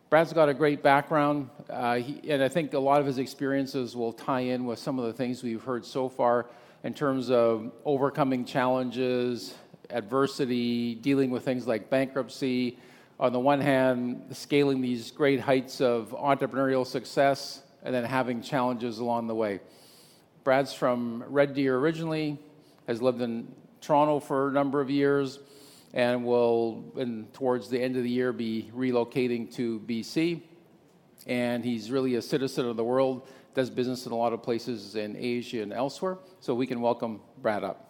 Brad's got a great background, and I think a lot of his experiences will tie in with some of the things we've heard so far in terms of overcoming challenges, adversity, dealing with things like bankruptcy. On the one hand, scaling these great heights of entrepreneurial success, and then having challenges along the way. Brad's from Red Deer originally, has lived in Toronto for a number of years, and will, towards the end of the year, be relocating to BC. And he's really a citizen of the world, does business in a lot of places in Asia and elsewhere. So we can welcome Brad up.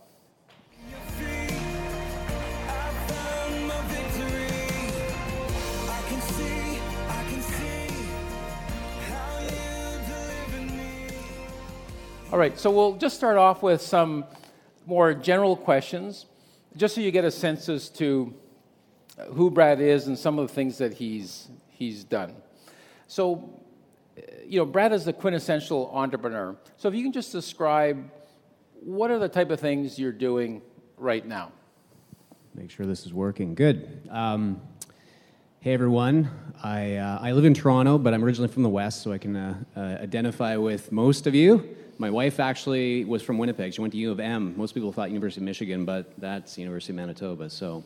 All right, so we'll just start off with some more general questions, just so you get a sense as to who Brad is and some of the things that he's done. So, Brad is the quintessential entrepreneur. So if you can just describe what are the type of things you're doing right now? Make sure this is working. Good. Hey, everyone. I live in Toronto, but I'm originally from the West, so I can identify with most of you. My wife actually was from Winnipeg. She went to U of M. Most people thought University of Michigan, but that's University of Manitoba. So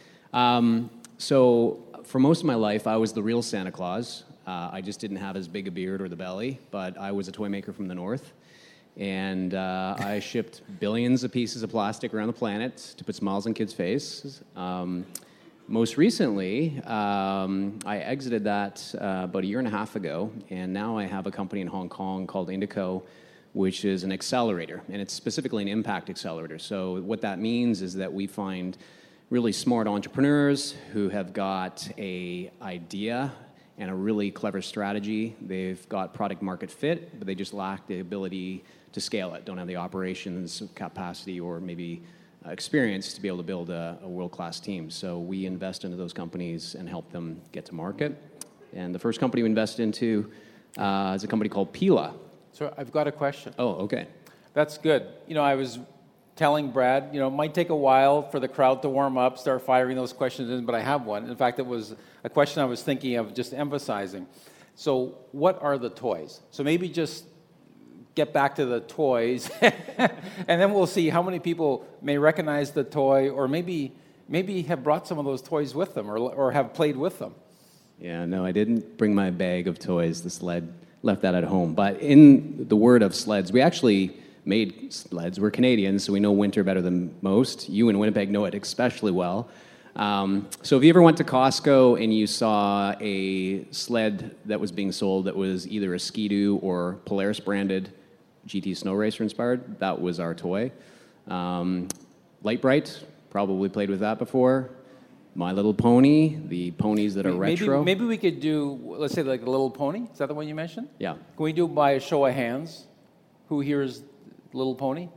for most of my life, I was the real Santa Claus. I just didn't have as big a beard or the belly, but I was a toy maker from the North. And I shipped billions of pieces of plastic around the planet to put smiles on kids' faces. Most recently, I exited that about a year and a half ago, and now I have a company in Hong Kong called Indico, which is an accelerator, and it's specifically an impact accelerator. So what that means is that we find really smart entrepreneurs who have got an idea and a really clever strategy. They've got product market fit, but they just lack the ability to scale it, don't have the operations capacity or maybe experience to be able to build a world-class team. So we invest into those companies and help them get to market. And the first company we invested into is a company called Pila. So I've got a question. Oh, okay. That's good. I was telling Brad, it might take a while for the crowd to warm up, start firing those questions in, but I have one. In fact, it was a question I was thinking of just emphasizing. So what are the toys? So maybe just get back to the toys, and then we'll see how many people may recognize the toy, or maybe have brought some of those toys with them, or have played with them. Yeah, no, I didn't bring my bag of toys, the sled. Left that at home. But in the word of sleds, we actually made sleds. We're Canadians, so we know winter better than most. You in Winnipeg know it especially well. So if you ever went to Costco and you saw a sled that was being sold that was either a Ski-Doo or Polaris branded GT Snow Racer inspired, that was our toy. Lite-Brite, probably played with that before. My Little Pony, the ponies that are retro. Maybe we could do, let's say, like a Little Pony. Is that the one you mentioned? Yeah. Can we do by a show of hands? Who here is Little Pony?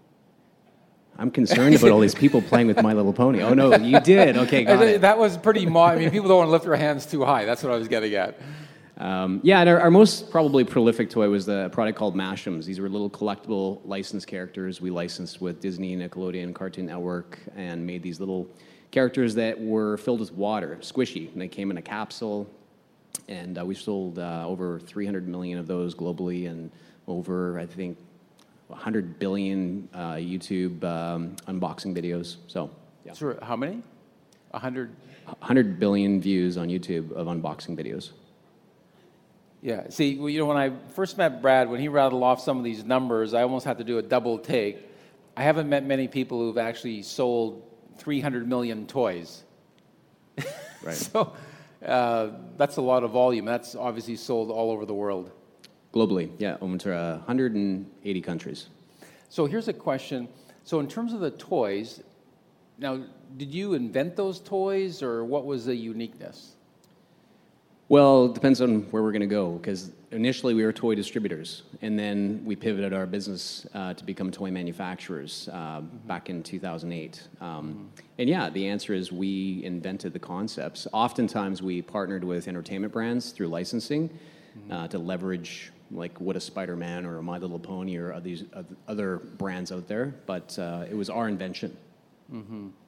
I'm concerned about all these people playing with My Little Pony. Oh, no, you did. Okay, got it. That was pretty people don't want to lift their hands too high. That's what I was getting at. And our most probably prolific toy was the product called Mashems. These were little collectible licensed characters we licensed with Disney, Nickelodeon, Cartoon Network, and made these little characters that were filled with water, squishy, and they came in a capsule. And we sold over 300 million of those globally, and over, I think, 100 billion YouTube unboxing videos. So, yeah. So how many? 100? 100 billion views on YouTube of unboxing videos. Yeah. See, when I first met Brad, when he rattled off some of these numbers, I almost had to do a double take. I haven't met many people who've actually sold 300 million toys. Right. So that's a lot of volume. That's obviously sold all over the world. Globally, yeah, over 180 countries. So here's a question. So in terms of the toys, now, did you invent those toys, or what was the uniqueness? Well, it depends on where we're going to go, because initially we were toy distributors, and then we pivoted our business to become toy manufacturers back in 2008. And yeah, the answer is we invented the concepts. Oftentimes we partnered with entertainment brands through licensing to leverage like what a Spider-Man or a My Little Pony or these other brands out there, but it was our invention. Mm-hmm.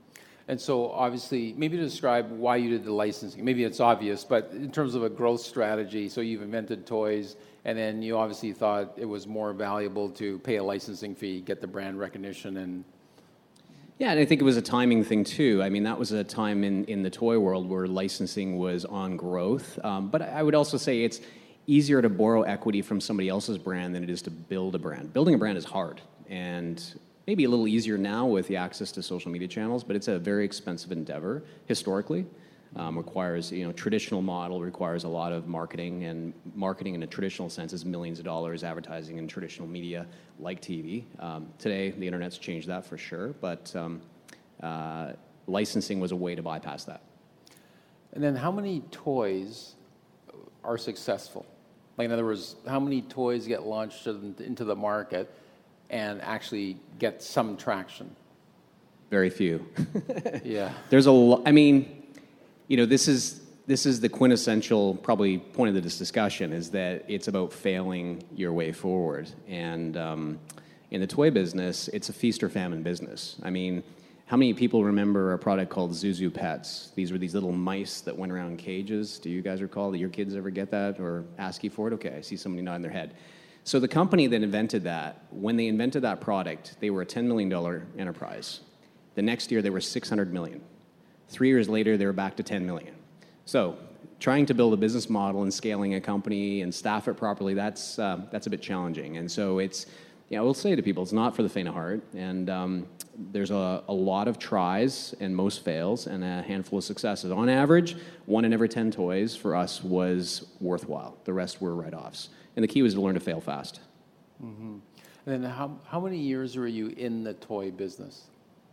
And so obviously, maybe describe why you did the licensing. Maybe it's obvious, but in terms of a growth strategy, so you've invented toys, and then you obviously thought it was more valuable to pay a licensing fee, get the brand recognition, and Yeah, and I think it was a timing thing too. I mean, that was a time in the toy world where licensing was on growth. But I would also say it's easier to borrow equity from somebody else's brand than it is to build a brand. Building a brand is hard, and maybe a little easier now with the access to social media channels, but it's a very expensive endeavor historically. Requires, traditional model requires a lot of marketing, and marketing in a traditional sense is millions of dollars. Advertising in traditional media like TV. Today, the internet's changed that for sure, but licensing was a way to bypass that. And then how many toys are successful? Like, in other words, how many toys get launched into the market and actually get some traction? Very few. Yeah. There's a lot. I mean, this is the quintessential probably point of this discussion, is that it's about failing your way forward. And in the toy business, it's a feast or famine business. I mean, how many people remember a product called Zuzu Pets? These were these little mice that went around in cages. Do you guys recall? That your kids ever get that or ask you for it? Okay, I see somebody nodding their head. So the company that invented that, when they invented that product, they were a $10 million enterprise. The next year, they were $600 million. 3 years later, they were back to $10 million. So trying to build a business model and scaling a company and staff it properly, that's a bit challenging. And so I will say to people, it's not for the faint of heart. And there's a lot of tries and most fails and a handful of successes. On average, 1 in every 10 toys for us was worthwhile. The rest were write-offs. And the key was to learn to fail fast. Mm-hmm. And then how many years were you in the toy business?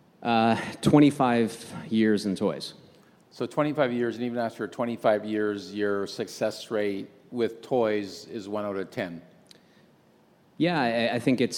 25 years in toys. So 25 years, and even after 25 years, your success rate with toys is 1 out of 10. Yeah, I think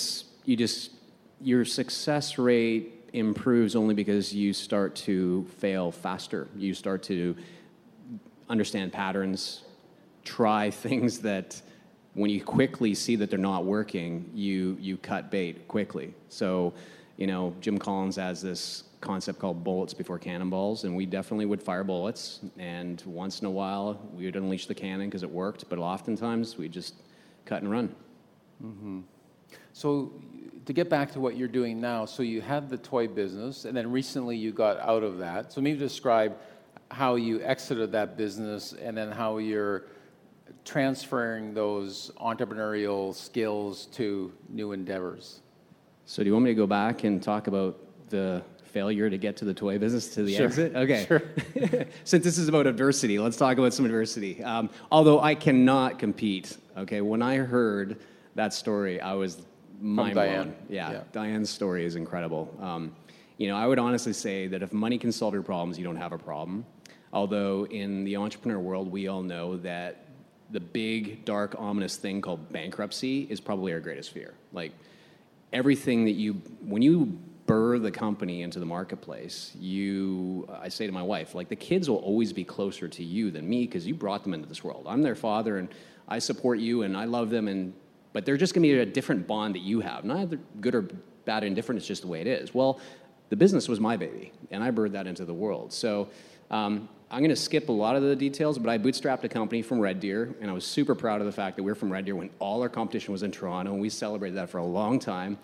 your success rate improves only because you start to fail faster. You start to understand patterns, try things that when you quickly see that they're not working, you cut bait quickly. So, Jim Collins has this concept called bullets before cannonballs, and we definitely would fire bullets, and once in a while we would unleash the cannon because it worked, but oftentimes we just cut and run. Mm-hmm. So to get back to what you're doing now, so you had the toy business, and then recently you got out of that. So maybe describe how you exited that business, and then how you're transferring those entrepreneurial skills to new endeavors. So do you want me to go back and talk about the failure to get to the toy business, to the exit? Okay. Sure. Since this is about adversity, let's talk about some adversity. Although I cannot compete, okay? When I heard that story, I was mind blown. Diane. Yeah, Diane's story is incredible. I would honestly say that if money can solve your problems, you don't have a problem. Although in the entrepreneur world, we all know that the big, dark, ominous thing called bankruptcy is probably our greatest fear. Like, everything when you burr the company into the marketplace, I say to my wife, like, the kids will always be closer to you than me because you brought them into this world. I'm their father, and I support you, and I love them, but they're just going to be a different bond that you have. Not good or bad or indifferent, it's just the way it is. Well, the business was my baby, and I birthed that into the world. So I'm going to skip a lot of the details, but I bootstrapped a company from Red Deer, and I was super proud of the fact that we were from Red Deer when all our competition was in Toronto, and we celebrated that for a long time.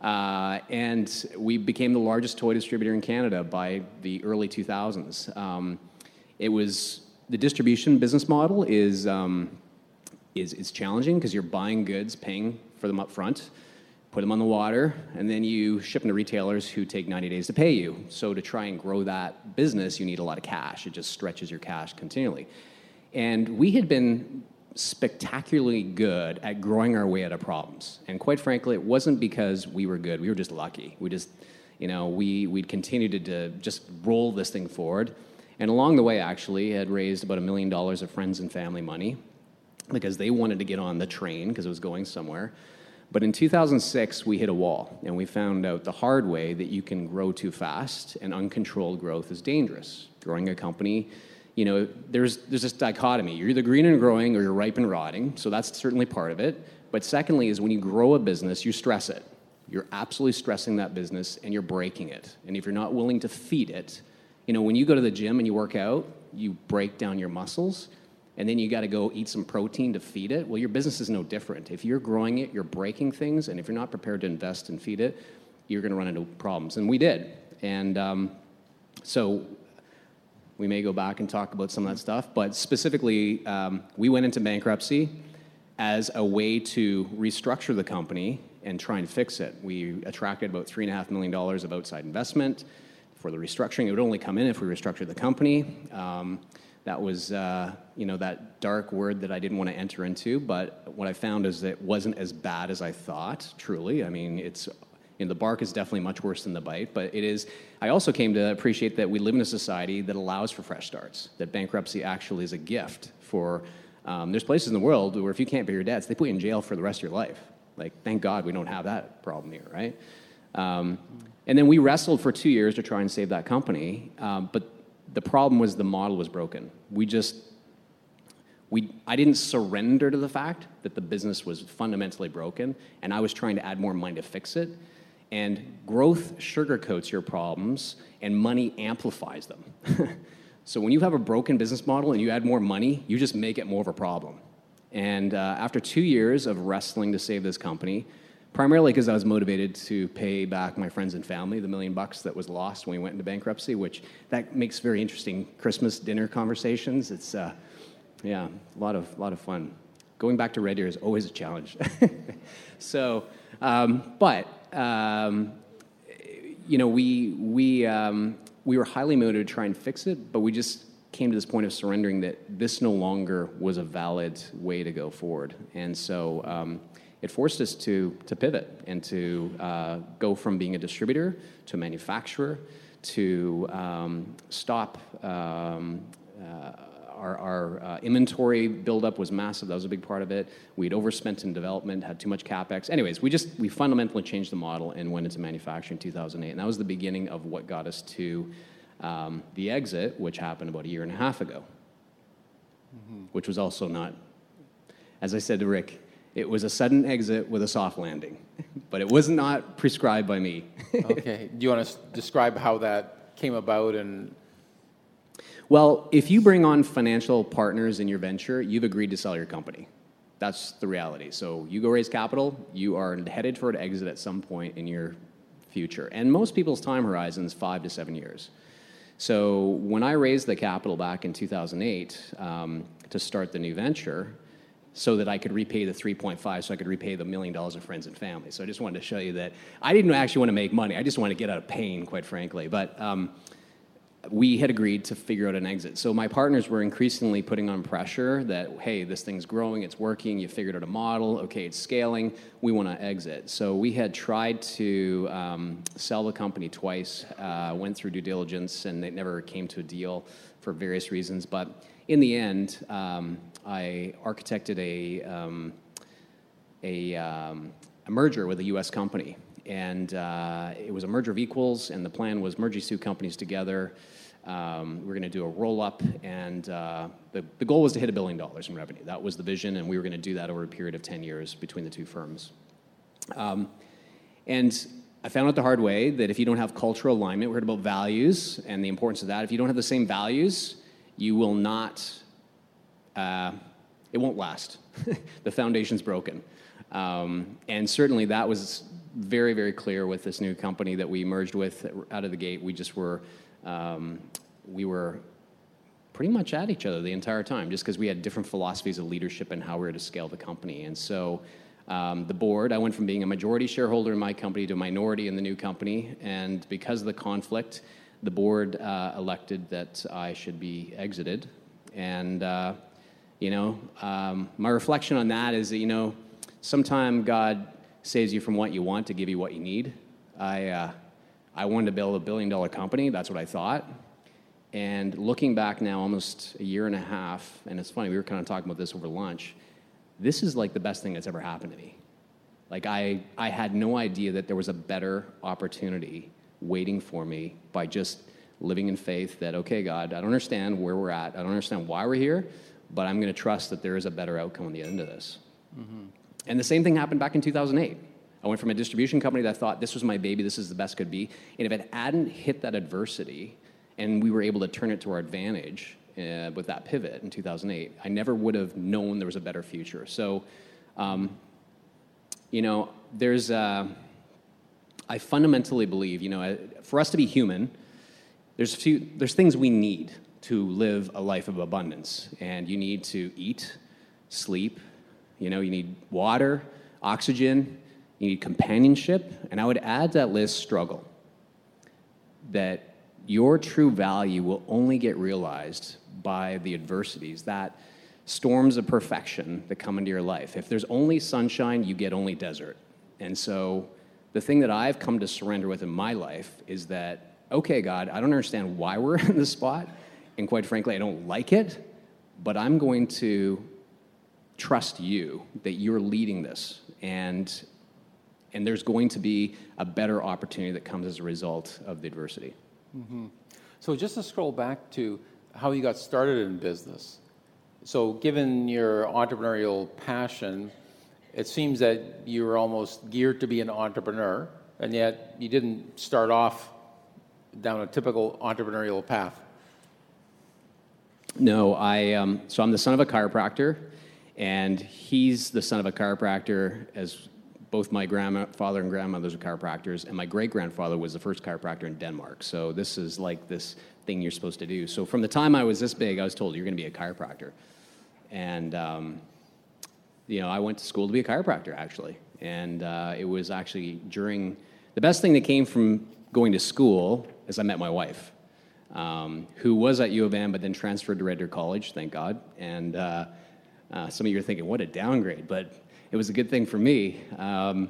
And we became the largest toy distributor in Canada by the early 2000s. The distribution business model is challenging because you're buying goods, paying for them up front, put them on the water, and then you ship them to retailers who take 90 days to pay you. So to try and grow that business, you need a lot of cash. It just stretches your cash continually. And we had been spectacularly good at growing our way out of problems. And quite frankly, it wasn't because we were good. We were just lucky. We'd continued to just roll this thing forward. And along the way, actually, had raised about $1 million of friends and family money because they wanted to get on the train because it was going somewhere. But in 2006, we hit a wall, and we found out the hard way that you can grow too fast, and uncontrolled growth is dangerous. Growing a company, there's this dichotomy. You're either green and growing or you're ripe and rotting, so that's certainly part of it. But secondly is when you grow a business, you stress it. You're absolutely stressing that business, and you're breaking it. And if you're not willing to feed it, You know, when you go to the gym and you work out, you break down your muscles, and then you got to go eat some protein to feed it. Well, your business is no different. If you're growing it, you're breaking things, and if you're not prepared to invest and feed it, you're going to run into problems. And we did. And so we may go back and talk about some of that stuff, but specifically, we went into bankruptcy as a way to restructure the company and try and fix it. We attracted about $3.5 million of outside investment for the restructuring. It would only come in if we restructured the company. That was, that dark word that I didn't want to enter into, but what I found is that it wasn't as bad as I thought, truly. I mean, the bark is definitely much worse than the bite, but it is. I also came to appreciate that we live in a society that allows for fresh starts, that bankruptcy actually is a gift for, there's places in the world where if you can't pay your debts, they put you in jail for the rest of your life. Like, thank God we don't have that problem here, right? And then we wrestled for 2 years to try and save that company, but the problem was the model was broken. I didn't surrender to the fact that the business was fundamentally broken, and I was trying to add more money to fix it. And growth sugarcoats your problems, and money amplifies them. So when you have a broken business model and you add more money, you just make it more of a problem. And after 2 years of wrestling to save this company, primarily because I was motivated to pay back my friends and family the $1 million that was lost when we went into bankruptcy, which that makes very interesting Christmas dinner conversations. It's a lot of fun. Going back to Red Deer is always a challenge. So, we were highly motivated to try and fix it, but we just came to this point of surrendering that this no longer was a valid way to go forward. And so it forced us to pivot and to go from being a distributor to a manufacturer, to stop our inventory buildup was massive. That was a big part of it. We'd overspent in development, had too much CapEx. Anyways, we fundamentally changed the model and went into manufacturing in 2008. And that was the beginning of what got us to the exit, which happened about 1.5 years ago, which was also not, as I said to Rick, it was a sudden exit with a soft landing, but it was not prescribed by me. Okay. Do you want to describe how that came about? And well, if you bring on financial partners in your venture, you've agreed to sell your company. That's the reality. So you go raise capital, you are headed for an exit at some point in your future. And most people's time horizon is 5 to 7 years. So when I raised the capital back in 2008 to start the new venture, so that I could repay the 3.5, so I could repay the $1 million of friends and family. So I just wanted to show you that I didn't actually want to make money. I just wanted to get out of pain, quite frankly. But we had agreed to figure out an exit. So my partners were increasingly putting on pressure that, hey, this thing's growing, it's working, you figured out a model, okay, it's scaling, we want to exit. So we had tried to sell the company twice, went through due diligence, and it never came to a deal for various reasons. But in the end, I architected a merger with a U.S. company. And it was a merger of equals, and the plan was merge these two companies together. We're going to do a roll-up, and the goal was to hit $1 billion in revenue. That was the vision, and we were going to do that over a period of 10 years between the two firms. And I found out the hard way that if you don't have cultural alignment, we heard about values and the importance of that. If you don't have the same values, you will not, it won't last. The foundation's broken. And certainly that was very, very clear with this new company that we merged with out of the gate. We were pretty much at each other the entire time, just because we had different philosophies of leadership and how we were to scale the company. And so the board, I went from being a majority shareholder in my company to a minority in the new company. And because of the conflict, the board elected that I should be exited. And, my reflection on that is that, sometime God saves you from what you want to give you what you need. I wanted to build a $1 billion company. That's what I thought. And looking back now, almost 1.5 years, and it's funny, we were kind of talking about this over lunch, this is like the best thing that's ever happened to me. Like I had no idea that there was a better opportunity waiting for me by just living in faith that, okay, God, I don't understand where we're at. I don't understand why we're here, but I'm going to trust that there is a better outcome on the end of this. Mm-hmm. And the same thing happened back in 2008. I went from a distribution company that thought this was my baby, this is the best could be. And if it hadn't hit that adversity and we were able to turn it to our advantage with that pivot in 2008, I never would have known there was a better future. So, there's, I fundamentally believe, for us to be human, there's things we need to live a life of abundance. And you need to eat, sleep, you need water, oxygen, you need companionship, and I would add to that list struggle. That your true value will only get realized by the adversities, that storms of perfection that come into your life. If there's only sunshine, you get only desert. And so the thing that I've come to surrender with in my life is that, okay, God, I don't understand why we're in this spot, and quite frankly, I don't like it, but I'm going to trust you that you're leading this, and there's going to be a better opportunity that comes as a result of the adversity. Mm-hmm. So just to scroll back to how you got started in business. So given your entrepreneurial passion, it seems that you were almost geared to be an entrepreneur, and yet you didn't start off down a typical entrepreneurial path. No, so I'm the son of a chiropractor, and he's the son of a chiropractor, as both my grandfather and grandmothers are chiropractors, and my great-grandfather was the first chiropractor in Denmark. So this is like this thing you're supposed to do. So from the time I was this big, I was told, you're going to be a chiropractor. And, I went to school to be a chiropractor, actually. And it was actually the best thing that came from going to school is I met my wife, who was at U of M, but then transferred to Red Deer College, thank God. And some of you are thinking, what a downgrade, but it was a good thing for me. But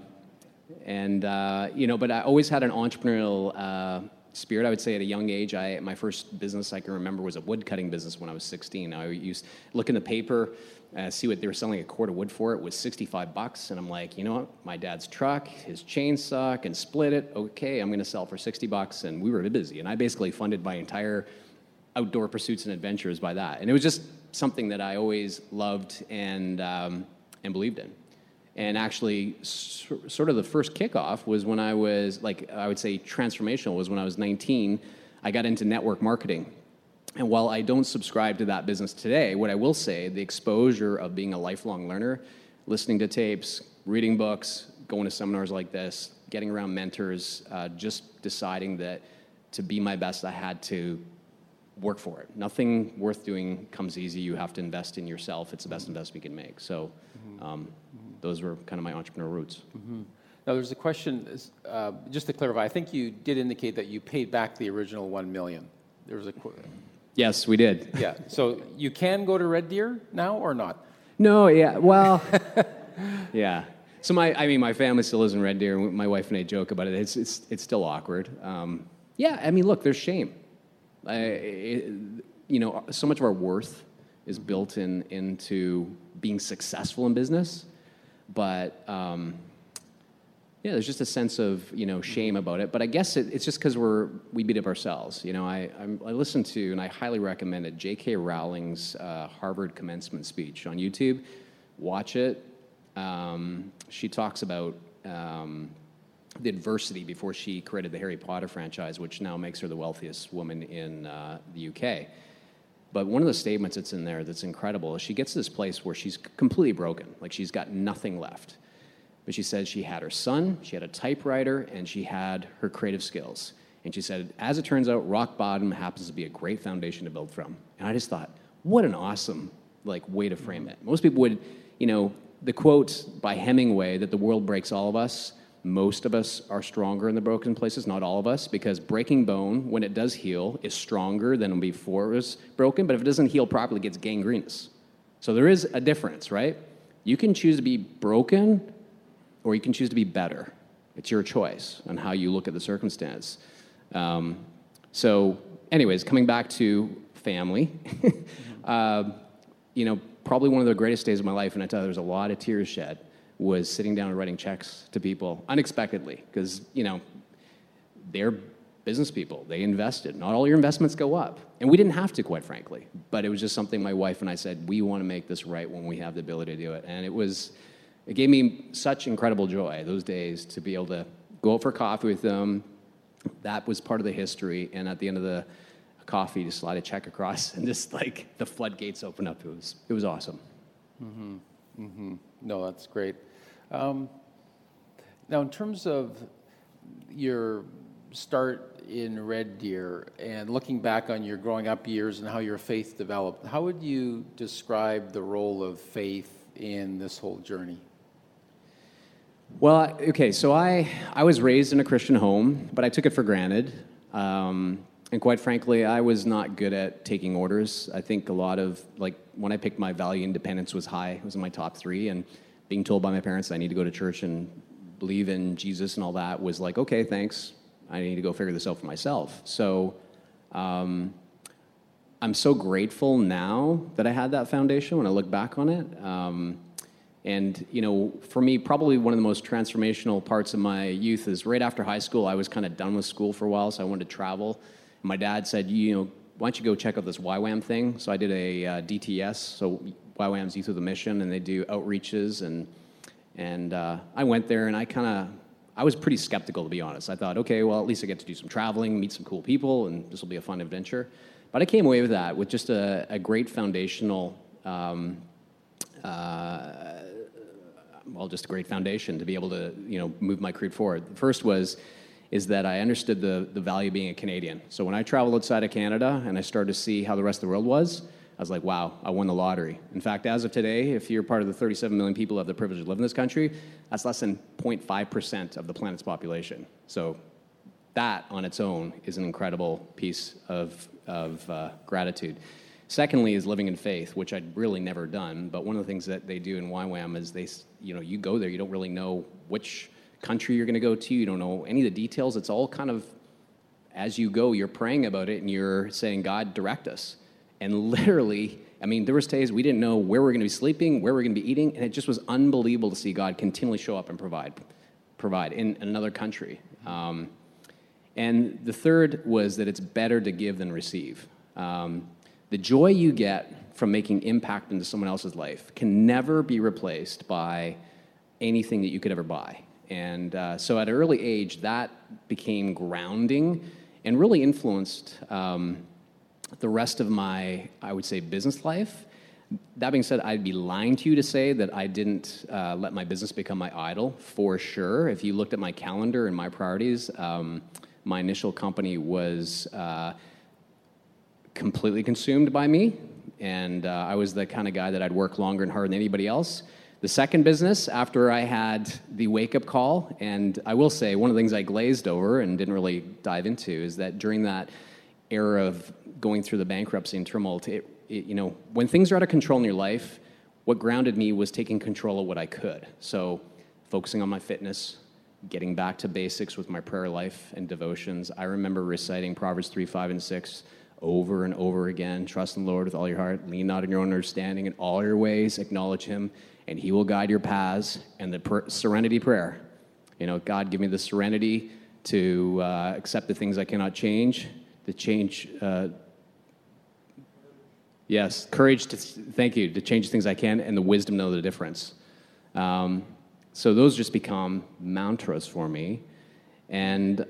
I always had an entrepreneurial spirit. I would say at a young age, my first business I can remember was a wood cutting business when I was 16. I used to look in the paper, see what they were selling a cord of wood for. It was $65, and I'm like, you know what? My dad's truck, his chainsaw, can split it. Okay, I'm going to sell for $60, and we were busy. And I basically funded my entire outdoor pursuits and adventures by that. And it was just something that I always loved and believed in. And actually, sort of the first kickoff was when I was, I would say transformational, was when I was 19. I got into network marketing. And while I don't subscribe to that business today, what I will say, the exposure of being a lifelong learner, listening to tapes, reading books, going to seminars like this, getting around mentors, just deciding that to be my best, I had to work for it. Nothing worth doing comes easy. You have to invest in yourself. It's the best investment you can make. So those were kind of my entrepreneurial roots. Mm-hmm. Now, there's a question, just to clarify, I think you did indicate that you paid back the original $1 million. There was a Yes, we did. Yeah. So you can go to Red Deer now or not? No, yeah. Well, yeah. So my family still lives in Red Deer, and my wife and I joke about it. It's still awkward. Look, there's shame. So much of our worth is built into being successful in business, but there's just a sense of shame about it. But I guess it's just because we beat up ourselves. I listened to, and I highly recommend it, J.K. Rowling's Harvard commencement speech on YouTube. Watch it. She talks about the adversity before she created the Harry Potter franchise, which now makes her the wealthiest woman in the UK. But one of the statements that's in there that's incredible is she gets to this place where she's completely broken, like she's got nothing left. But she said she had her son, she had a typewriter, and she had her creative skills. And she said, as it turns out, rock bottom happens to be a great foundation to build from. And I just thought, what an awesome way to frame it. Most people would, the quote by Hemingway that the world breaks all of us, most of us are stronger in the broken places, not all of us, because breaking bone, when it does heal, is stronger than before it was broken, but if it doesn't heal properly, it gets gangrenous. So there is a difference, right? You can choose to be broken, or you can choose to be better. It's your choice on how you look at the circumstance. So anyways, coming back to family, probably one of the greatest days of my life, and I tell you, there's a lot of tears shed, was sitting down and writing checks to people unexpectedly, because, they're business people. They invested. Not all your investments go up. And we didn't have to, quite frankly. But it was just something my wife and I said, we want to make this right when we have the ability to do it. And it gave me such incredible joy those days to be able to go out for coffee with them. That was part of the history. And at the end of coffee to slide a check across, and just like the floodgates open up. It was awesome. No, that's great. Now, in terms of your start in Red Deer and looking back on your growing up years and how your faith developed, how would you describe the role of faith in this whole journey? Well, okay, so I was raised in a Christian home, but I took it for granted. And quite frankly, I was not good at taking orders. I think a lot of, like, when I picked my value, independence was high. It was in my top 3. And being told by my parents I need to go to church and believe in Jesus and all that was like, okay, thanks. I need to go figure this out for myself. So I'm so grateful now that I had that foundation when I look back on it. And, you know, for me, probably one of the most transformational parts of my youth is right after high school, I was kind of done with school for a while, so I wanted to travel. My dad said, you know, why don't you go check out this YWAM thing? So I did a DTS, so YWAM's Youth with a Mission, and they do outreaches. And I went there, and I was pretty skeptical, to be honest. I thought, okay, well, at least I get to do some traveling, meet some cool people, and this will be a fun adventure. But I came away with that, with just a great foundational just a great foundation to be able to, you know, move my career forward. The first is that I understood the value of being a Canadian. So when I traveled outside of Canada and I started to see how the rest of the world was, I was like, wow, I won the lottery. In fact, as of today, if you're part of the 37 million people who have the privilege to live in this country, that's less than 0.5% of the planet's population. So that on its own is an incredible piece of gratitude. Secondly is living in faith, which I'd really never done. But one of the things that they do in YWAM is you go there, you don't really know which country you're going to go to. You don't know any of the details. It's all kind of, as you go, you're praying about it and you're saying, God, direct us. And literally, I mean, there was days we didn't know where we're going to be sleeping, where we're going to be eating, and it just was unbelievable to see God continually show up and provide in another country. And the third was that it's better to give than receive. The joy you get from making impact into someone else's life can never be replaced by anything that you could ever buy. And so at an early age, that became grounding and really influenced the rest of my, I would say, business life. That being said, I'd be lying to you to say that I didn't let my business become my idol, for sure. If you looked at my calendar and my priorities, my initial company was completely consumed by me, and I was the kind of guy that I'd work longer and harder than anybody else. The second business, after I had the wake-up call, and I will say one of the things I glazed over and didn't really dive into is that during that era of going through the bankruptcy and tumult, when things are out of control in your life, what grounded me was taking control of what I could. So focusing on my fitness, getting back to basics with my prayer life and devotions. I remember reciting Proverbs 3, 5, and 6 over and over again. Trust in the Lord with all your heart. Lean not on your own understanding. In all your ways, acknowledge him, and he will guide your paths. And the serenity prayer. God, give me the serenity to accept the things I cannot change, to change... Yes, courage to change the things I can, and the wisdom to know the difference. So those just become mantras for me. And,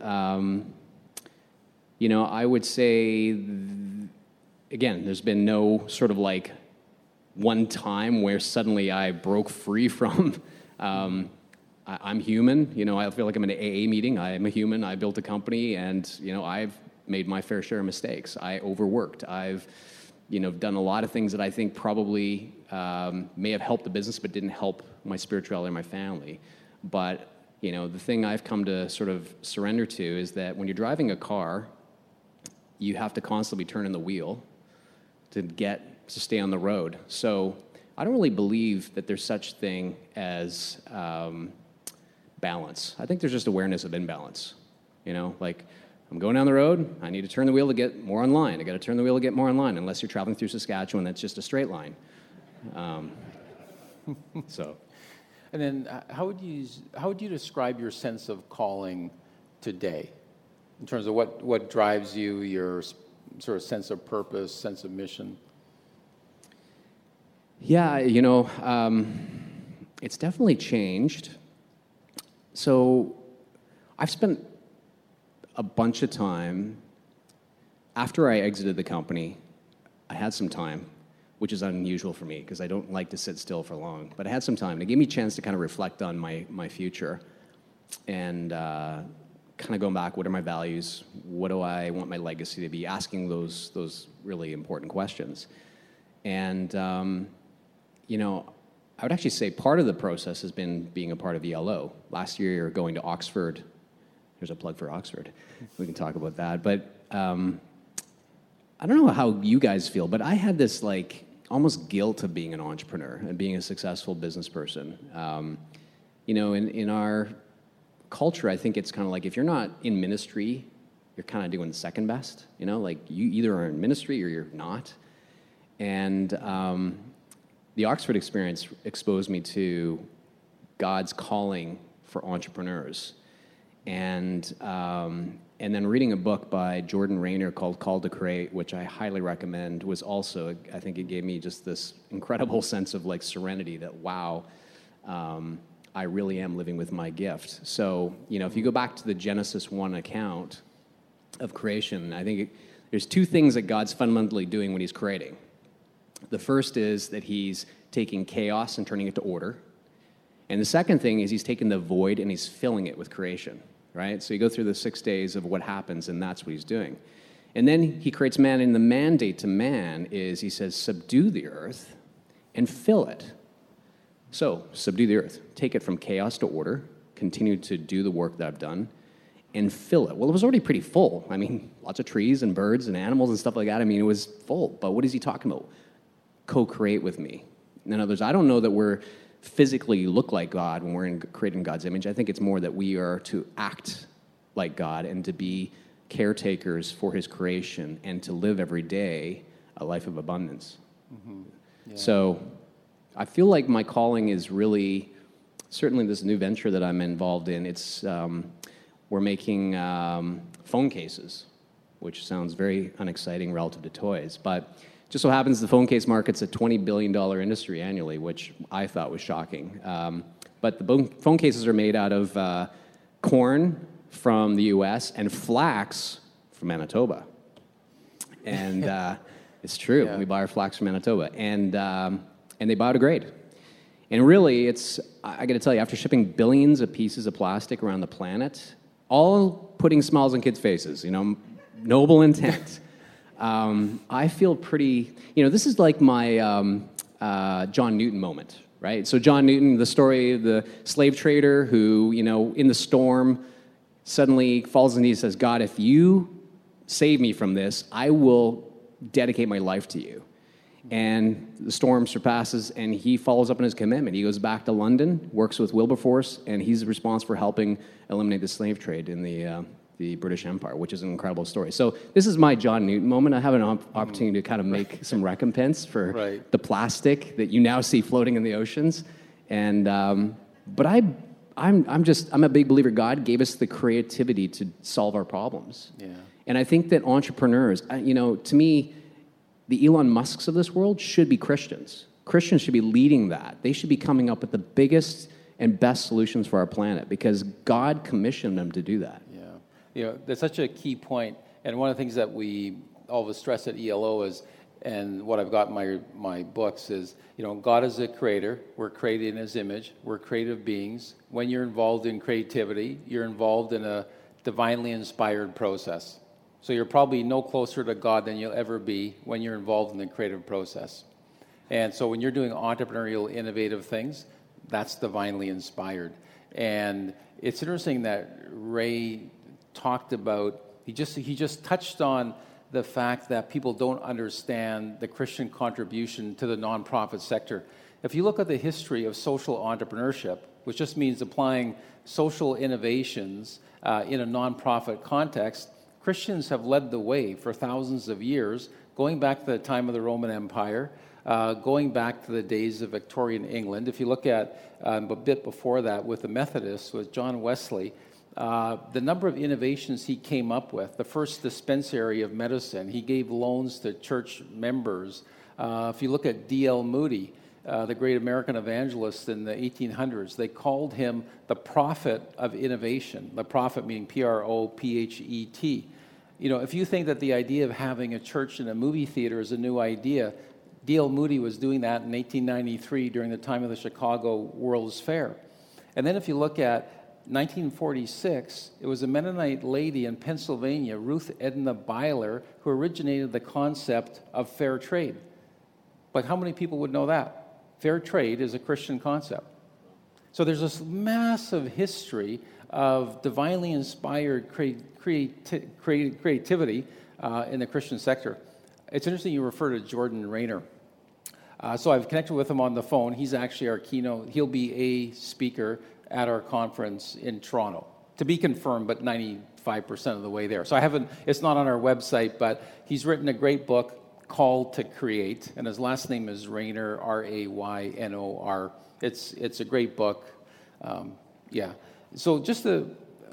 I would say, again, there's been no sort of like one time where suddenly I broke free from, I'm human. I feel like I'm in an AA meeting. I am a human. I built a company, and, I've made my fair share of mistakes. I overworked. I've done a lot of things that I think probably may have helped the business but didn't help my spirituality or my family. But, the thing I've come to sort of surrender to is that when you're driving a car, you have to constantly turn in the wheel to stay on the road. So I don't really believe that there's such thing as balance. I think there's just awareness of imbalance. Like, I'm going down the road, I need to turn the wheel to get more online. I got to turn the wheel to get more online, unless you're traveling through Saskatchewan, that's just a straight line. So. And then how would you describe your sense of calling today, in terms of what drives you, your sort of sense of purpose, sense of mission? Yeah, it's definitely changed. So I've spent a bunch of time after I exited the company, I had some time, which is unusual for me because I don't like to sit still for long. But I had some time. It gave me a chance to kind of reflect on my future and kind of going back, what are my values? What do I want my legacy to be? Asking those really important questions. And, I would actually say part of the process has been being a part of ELO. Last year, going to Oxford. There's a plug for Oxford. We can talk about that. But I don't know how you guys feel, but I had this almost guilt of being an entrepreneur and being a successful business person. In our culture, I think it's kind of like if you're not in ministry, you're kind of doing second best. You either are in ministry or you're not. And the Oxford experience exposed me to God's calling for entrepreneurs. And then reading a book by Jordan Rayner called Called to Create, which I highly recommend, was also, I think it gave me just this incredible sense of serenity that, wow, I really am living with my gift. So, if you go back to the Genesis 1 account of creation, I think there's two things that God's fundamentally doing when he's creating. The first is that he's taking chaos and turning it to order. And the second thing is he's taking the void and he's filling it with creation, right? So you go through the 6 days of what happens, and that's what he's doing. And then he creates man, and the mandate to man is, he says, subdue the earth and fill it. So, subdue the earth. Take it from chaos to order. Continue to do the work that I've done. And fill it. Well, it was already pretty full. I mean, lots of trees and birds and animals and stuff like that. I mean, it was full. But what is he talking about? Co-create with me. In other words, I don't know that we're physically look like God when we're created in God's image. I think it's more that we are to act like God and to be caretakers for his creation and to live every day a life of abundance. Mm-hmm. Yeah. So I feel like my calling is really, certainly this new venture that I'm involved in, it's we're making phone cases, which sounds very unexciting relative to toys, but just so happens the phone case market's a $20 billion industry annually, which I thought was shocking. But the phone cases are made out of corn from the U.S. and flax from Manitoba. And it's true. Yeah. We buy our flax from Manitoba. And they biodegrade. And really, I got to tell you, after shipping billions of pieces of plastic around the planet, all putting smiles on kids' faces, noble intent. I feel pretty, this is like my John Newton moment, right? So John Newton, the story of the slave trader who, in the storm, suddenly falls on his knees and says, God, if you save me from this, I will dedicate my life to you. And the storm surpasses, and he follows up on his commitment. He goes back to London, works with Wilberforce, and he's responsible for helping eliminate the slave trade in the British Empire, which is an incredible story. So this is my John Newton moment. I have an opportunity to kind of make some recompense for the plastic that you now see floating in the oceans. And but I'm a big believer God gave us the creativity to solve our problems. Yeah. And I think that entrepreneurs, to me, the Elon Musks of this world should be Christians. Christians should be leading that. They should be coming up with the biggest and best solutions for our planet because God commissioned them to do that. That's such a key point. And one of the things that we always stress at ELO is, and what I've got in my books is, God is a creator. We're created in his image. We're creative beings. When you're involved in creativity, you're involved in a divinely inspired process. So you're probably no closer to God than you'll ever be when you're involved in the creative process. And so when you're doing entrepreneurial, innovative things, that's divinely inspired. And it's interesting that Ray talked about, he just touched on the fact that people don't understand the Christian contribution to the nonprofit sector. If you look at the history of social entrepreneurship, which just means applying social innovations in a nonprofit context, Christians have led the way for thousands of years, going back to the time of the Roman Empire, going back to the days of Victorian England. If you look at a bit before that with the Methodists, with John Wesley, the number of innovations he came up with, the first dispensary of medicine, he gave loans to church members. If you look at D.L. Moody, the great American evangelist in the 1800s, they called him the prophet of innovation, the prophet meaning Prophet. if you think that the idea of having a church in a movie theater is a new idea, D.L. Moody was doing that in 1893 during the time of the Chicago World's Fair. And then if you look at 1946, it was a Mennonite lady in Pennsylvania, Ruth Edna Byler, who originated the concept of fair trade. But how many people would know that? Fair trade is a Christian concept. So there's this massive history of divinely inspired creativity in the Christian sector. It's interesting you refer to Jordan Rayner. So I've connected with him on the phone. He's actually our keynote. He'll be a speaker at our conference in Toronto. To be confirmed, but 95% of the way there. So it's not on our website, but he's written a great book, Called to Create, and his last name is Raynor, Raynor. It's a great book. So just a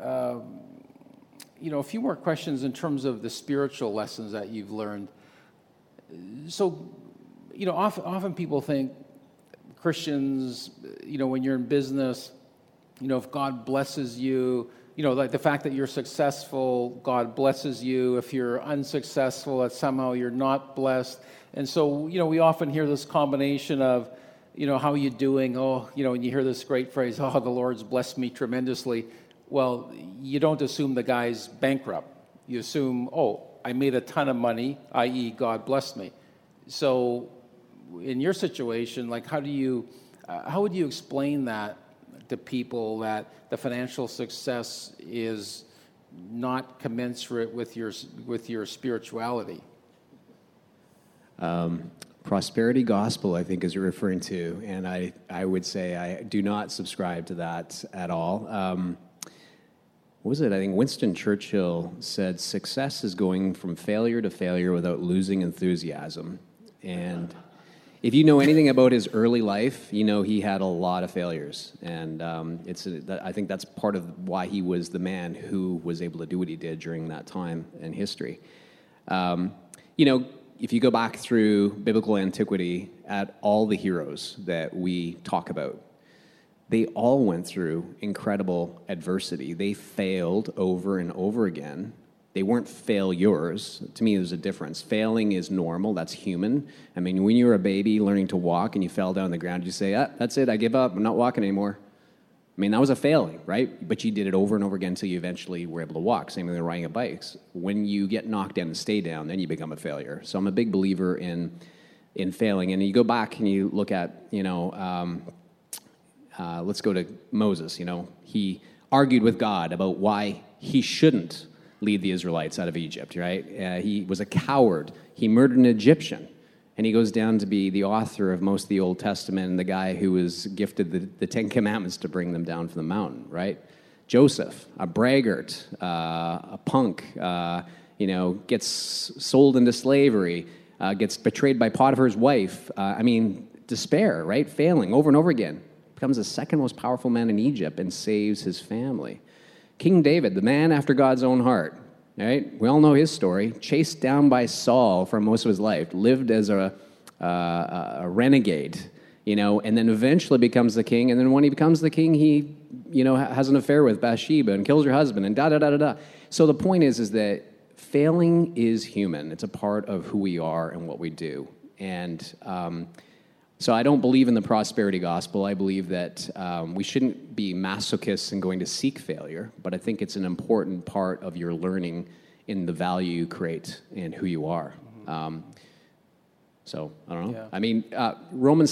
few more questions in terms of the spiritual lessons that you've learned. So, often people think Christians, when you're in business, if God blesses you, like the fact that you're successful, God blesses you. If you're unsuccessful, that somehow you're not blessed. And so, we often hear this combination of, how are you doing? Oh, and you hear this great phrase, oh, the Lord's blessed me tremendously. Well, you don't assume the guy's bankrupt. You assume, oh, I made a ton of money, i.e. God blessed me. So in your situation, like how would you explain that to people, that the financial success is not commensurate with your spirituality? Prosperity gospel, I think, is you're referring to, and I would say I do not subscribe to that at all. What was it? I think Winston Churchill said, success is going from failure to failure without losing enthusiasm. And if you know anything about his early life, he had a lot of failures. And I think that's part of why he was the man who was able to do what he did during that time in history. If you go back through biblical antiquity at all the heroes that we talk about, they all went through incredible adversity. They failed over and over again. They weren't failures. To me, there's a difference. Failing is normal. That's human. I mean, when you were a baby learning to walk and you fell down on the ground, you say, that's it, I give up. I'm not walking anymore. I mean, that was a failing, right? But you did it over and over again until you eventually were able to walk. Same with riding a bike. When you get knocked down and stay down, then you become a failure. So I'm a big believer in failing. And you go back and you look at, let's go to Moses. He argued with God about why he shouldn't lead the Israelites out of Egypt, right? He was a coward. He murdered an Egyptian. And he goes down to be the author of most of the Old Testament and the guy who was gifted the Ten Commandments to bring them down from the mountain, right? Joseph, a braggart, a punk, gets sold into slavery, gets betrayed by Potiphar's wife. Despair, right? Failing over and over again. Becomes the second most powerful man in Egypt and saves his family. King David, the man after God's own heart, right? We all know his story. Chased down by Saul for most of his life, lived as a renegade, and then eventually becomes the king. And then when he becomes the king, he, has an affair with Bathsheba and kills her husband and da-da-da-da-da. So the point is that failing is human. It's a part of who we are and what we do. And so I don't believe in the prosperity gospel. I believe that we shouldn't be masochists and going to seek failure, but I think it's an important part of your learning in the value you create and who you are. So I don't know. Yeah. Romans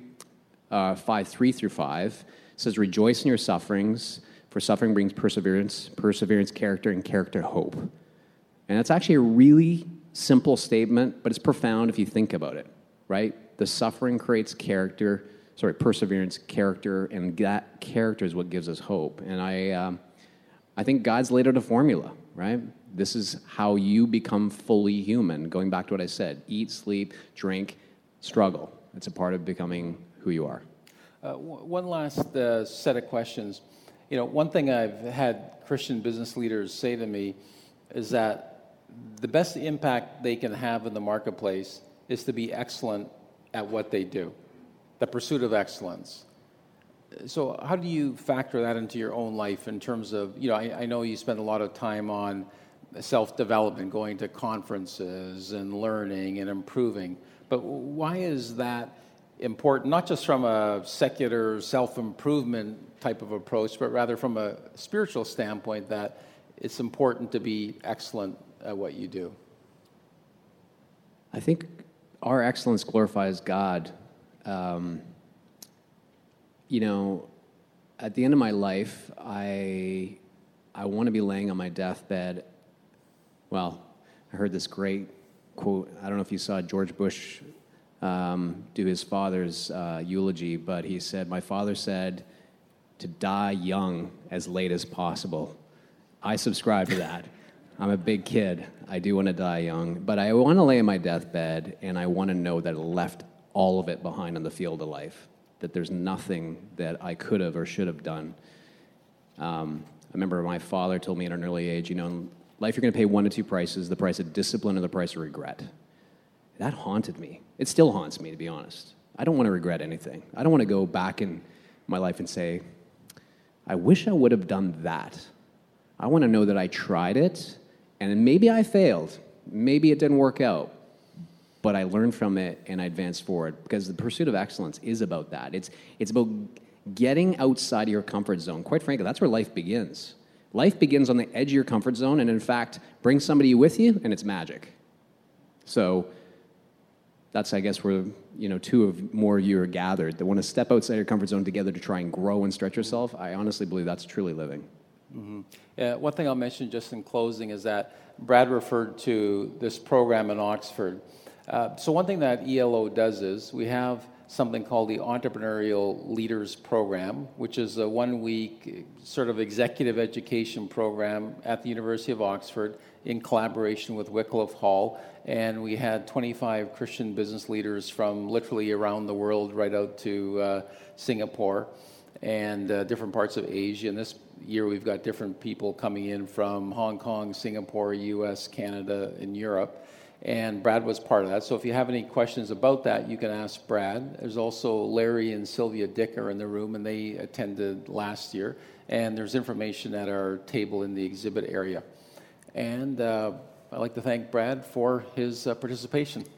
3:5 says, rejoice in your sufferings, for suffering brings perseverance, perseverance, character, and character, hope. And that's actually a really simple statement, but it's profound if you think about it, right? The suffering creates perseverance, character, and that character is what gives us hope. And I think God's laid out a formula, right? This is how you become fully human. Going back to what I said, eat, sleep, drink, struggle. It's a part of becoming who you are. One last set of questions. One thing I've had Christian business leaders say to me is that the best impact they can have in the marketplace is to be excellent at what they do, the pursuit of excellence. So how do you factor that into your own life in terms of, I know you spend a lot of time on self-development, going to conferences and learning and improving. But why is that important, not just from a secular self-improvement type of approach, but rather from a spiritual standpoint, that it's important to be excellent at what you do? I think our excellence glorifies God. At the end of my life, I want to be laying on my deathbed. Well, I heard this great quote. I don't know if you saw George Bush do his father's eulogy, but he said, "My father said to die young as late as possible." I subscribe to that. I'm a big kid. I do want to die young, but I want to lay in my deathbed, and I want to know that I left all of it behind on the field of life, that there's nothing that I could have or should have done. I remember my father told me at an early age, in life you're going to pay one of two prices, the price of discipline or the price of regret. That haunted me. It still haunts me, to be honest. I don't want to regret anything. I don't want to go back in my life and say, I wish I would have done that. I want to know that I tried it, and maybe I failed. Maybe it didn't work out. But I learned from it and I advanced forward, because the pursuit of excellence is about that. It's about getting outside of your comfort zone. Quite frankly, that's where life begins. Life begins on the edge of your comfort zone, and in fact, bring somebody with you, and it's magic. So that's, I guess, where two of more of you are gathered that want to step outside your comfort zone together to try and grow and stretch yourself. I honestly believe that's truly living. Mm-hmm. One thing I'll mention just in closing is that Brad referred to this program in Oxford. So one thing that ELO does is we have something called the Entrepreneurial Leaders Program, which is a 1-week sort of executive education program at the University of Oxford in collaboration with Wycliffe Hall. And we had 25 Christian business leaders from literally around the world, right out to Singapore and different parts of Asia. And this year we've got different people coming in from Hong Kong, Singapore, US, Canada, and Europe. And Brad was part of that. So if you have any questions about that, you can ask Brad. There's also Larry and Sylvia Dicker in the room, and they attended last year. And there's information at our table in the exhibit area. And I'd like to thank Brad for his participation.